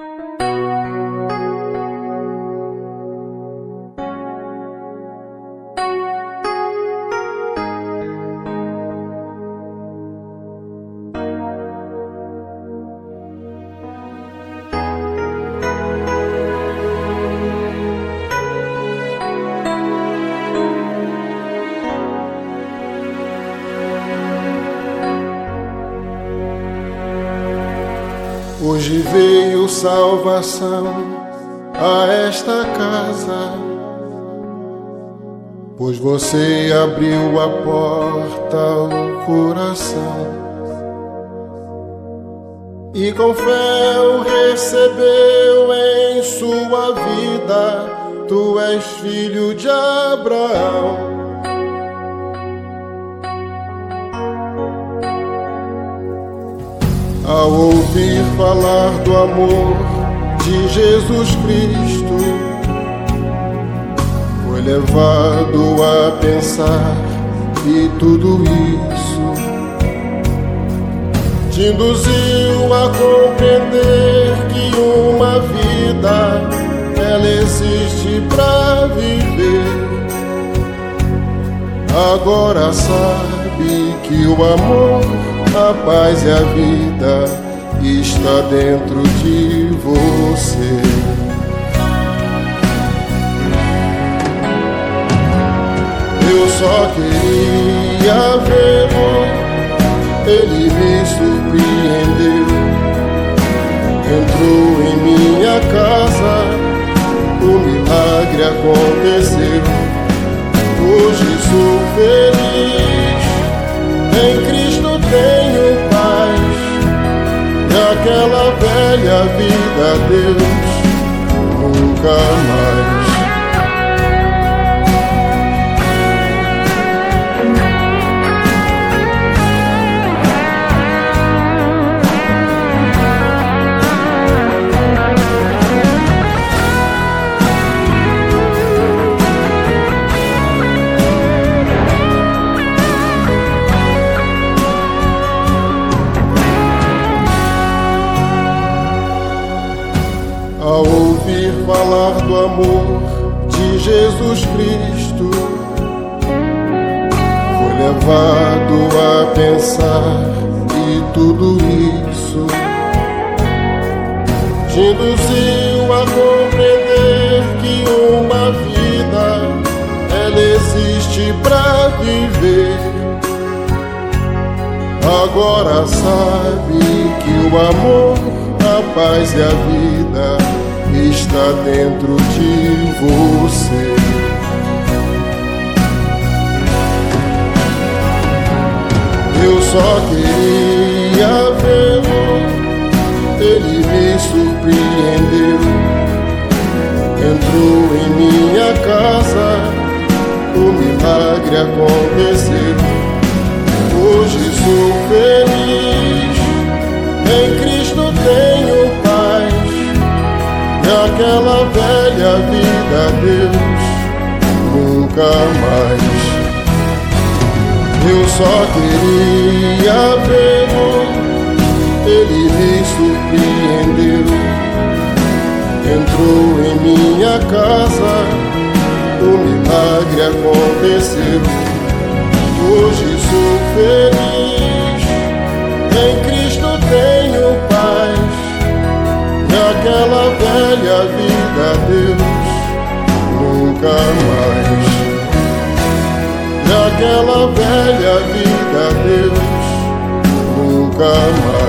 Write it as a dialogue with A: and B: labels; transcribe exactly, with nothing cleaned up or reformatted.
A: Hoje veio salvação a esta casa, pois você abriu a porta ao coração e com fé o recebeu em sua vida. Tu és filho de Abraão. Ao ouvir falar do amor de Jesus Cristo, foi levado a pensar que tudo isso te induziu a compreender que uma vida, ela existe pra viver. Agora sabe que o amor, a paz e a vida está dentro de você. Eu só queria vê-lo, ele me surpreendeu. Entrou em minha casa, o milagre aconteceu. Hoje sou feliz, em Cristo tenho paz, e aquela velha vida, Deus, nunca mais. Ao ouvir falar do amor de Jesus Cristo, foi levado a pensar que tudo isso te induziu a compreender que uma vida, ela existe pra viver. Agora sabe que o amor, a paz e a vida está dentro de você. Eu só queria vê-lo, ele me surpreendeu. Entrou em minha casa, o milagre aconteceu. Hoje sou feliz, em Cristo tenho paz, e aquela velha vida, Deus, nunca mais. Eu só queria vê-lo, ele me surpreendeu. Entrou em minha casa, o milagre aconteceu. Hoje sou feliz, em Cristo tenho paz, e aquela velha vida, Deus, nunca mais. E aquela velha vida, Deus, nunca mais.